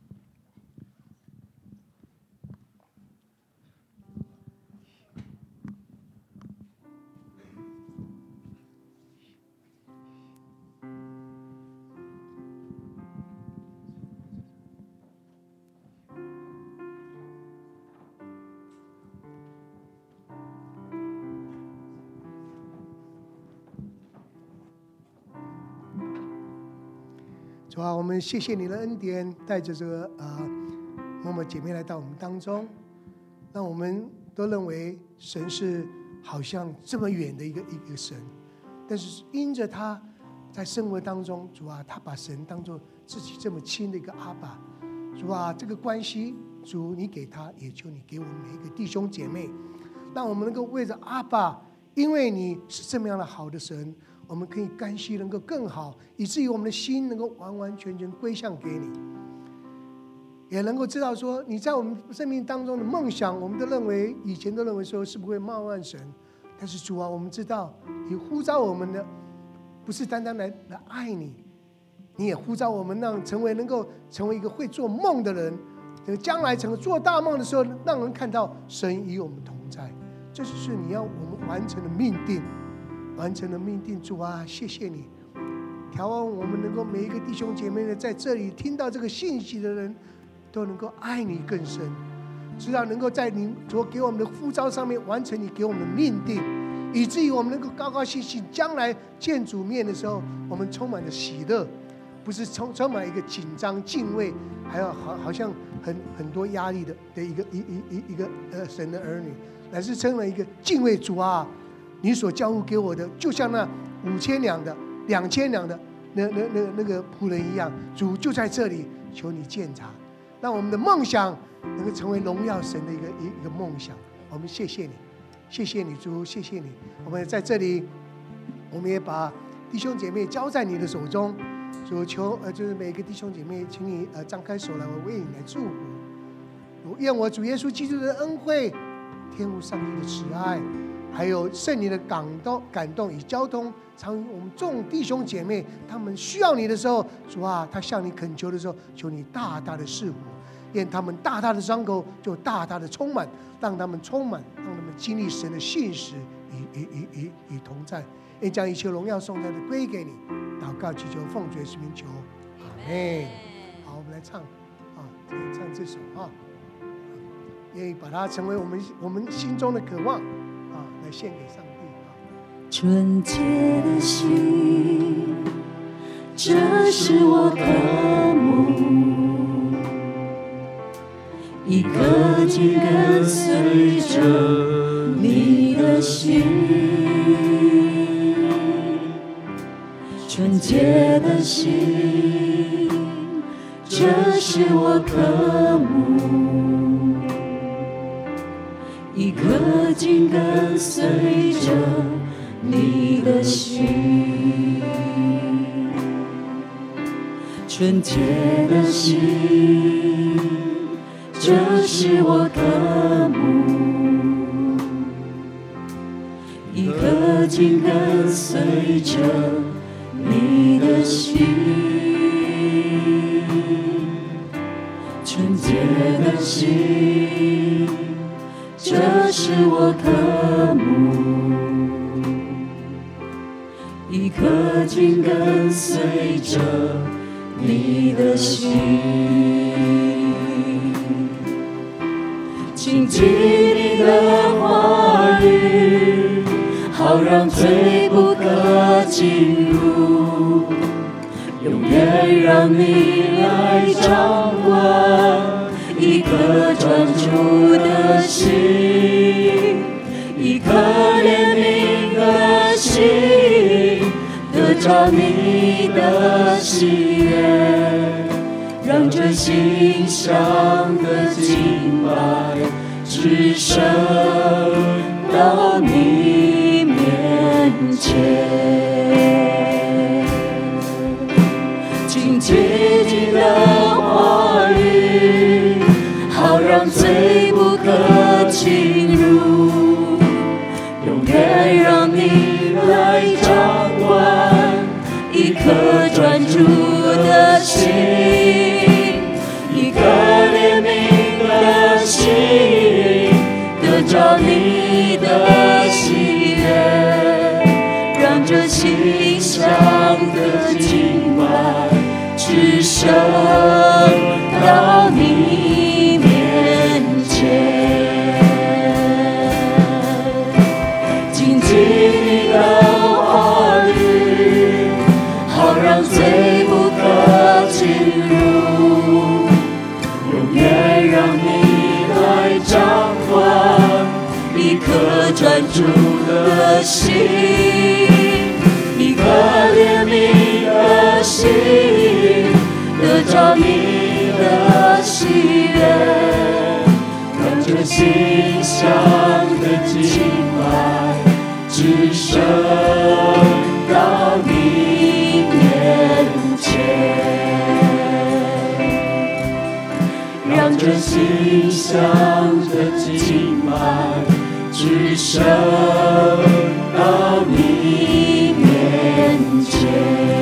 主啊，我们谢谢你的恩典，带着这个默默姐妹来到我们当中，让我们都认为神是好像这么远的一个神，但是因着他在生活当中，主啊，他把神当作自己这么亲的一个阿爸，主啊，这个关系，主你给他，也求你给我们每一个弟兄姐妹，让我们能够为着阿爸，因为你是这么样的好的神，我们可以关系能够更好，以至于我们的心能够完完全全归向给你，也能够知道说你在我们生命当中的梦想，我们都认为以前都认为说是不会冒犯神，但是主啊，我们知道你呼召我们的不是单单来爱你，你也呼召我们能够成为一个会做梦的人，将来成为做大梦的时候，让人看到神与我们同在，这就是你要我们完成的命定。主啊，谢谢你调望我们能够每一个弟兄姐妹呢，在这里听到这个信息的人都能够爱你更深，知道能够在你所给我们的呼召上面完成你给我们的命定，以至于我们能够高高兴兴，将来见主面的时候，我们充满了喜乐，不是充满一个紧张敬畏，还有好像很多压力的一个神的儿女，乃是成为一个敬畏主啊，你所交付给我的，就像那5000两的、2000两的那个仆人一样，主就在这里，求你鉴察，让我们的梦想能够成为荣耀神的一个梦想。我们谢谢你，谢谢你主，谢谢你。我们在这里，我们也把弟兄姐妹交在你的手中，主求就是每个弟兄姐妹，请你张开手来，我为你来祝福。愿我主耶稣基督的恩惠、天父上帝的慈爱，还有圣灵的感动与交通，常与我们众弟兄姐妹，他们需要你的时候，主啊，他向你恳求的时候，求你大大的赐福，愿他们大大的伤口就大大的充满，让他们充满，让他们经历神的信实与同在，愿将一切荣耀颂赞的归给你。祷告祈求奉主耶稣名求，阿们。好，我们来唱唱这首愿意把它成为我们心中的渴望来献给上帝。 纯洁的心，这是我渴慕，一颗心跟随着你的心。纯洁的心，这是我渴慕，一颗心跟随着你的心。纯洁的心，这是我渴慕，一颗心跟随着你的心。纯洁的心，这是我渴慕，一颗心跟随着你的心。谨记你的话语，好让罪不可进入，永远让你来掌管一颗专注的心，一颗怜悯的心，得着你的喜悦，让这心香的敬拜只升到你面前。谨记你的话语， 生到你面前，谨记你的话语，好让罪不可进入，永远让你来掌管一颗专注的心，一颗怜悯的心，得着你的喜悦，让这馨香的敬拜只升到你面前，让这馨香的敬拜只升到你面前，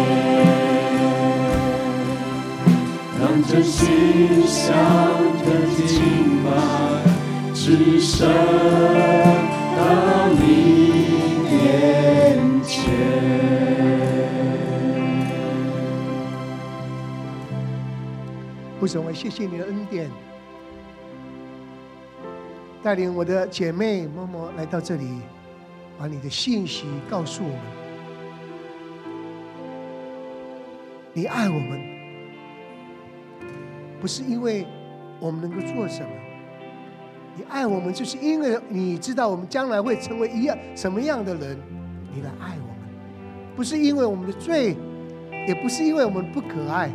让这馨香的敬拜只升到你面前。 父神，我谢谢你的恩典，带领我的姐妹默默来到这里，把你的信息告诉我们。你爱我们，不是因为我们能够做什么，你爱我们就是因为你知道我们将来会成为什么样的人，你来爱我们，不是因为我们的罪，也不是因为我们不可爱。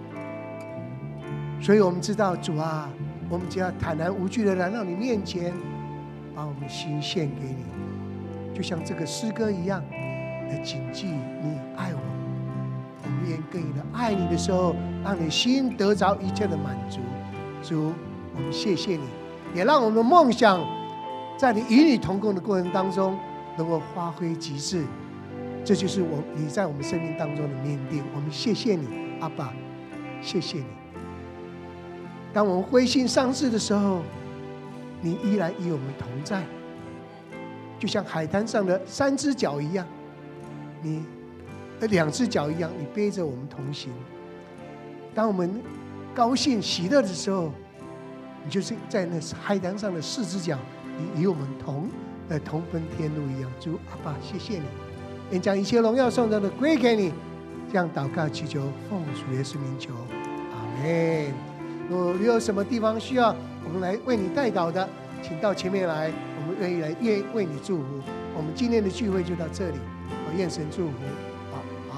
所以我们知道，主啊，我们只要坦然无惧的来到你面前，把我们的心献给你，就像这个诗歌一样的谨记你爱我。我们愿更的爱你的时候，让你心得着一切的满足。主，我们谢谢你，也让我们的梦想在你与你同工的过程当中能够发挥极致。这就是你在我们生命当中的命定。我们谢谢你，阿爸，谢谢你。当我们灰心丧志的时候，你依然与我们同在，就像海滩上的3只脚一样，你的2只脚一样，你背着我们同行。当我们高兴喜乐的时候，你就是在那海滩上的4只脚，你与我们同奔天路一样。主阿爸，谢谢你，愿将一切荣耀颂赞的归给你。这样祷告祈求，奉主耶稣名求，阿们。如果你有什么地方需要我们来为你代祷的，请到前面来，我们愿意来为你祝福。我们今天的聚会就到这里，愿神祝福。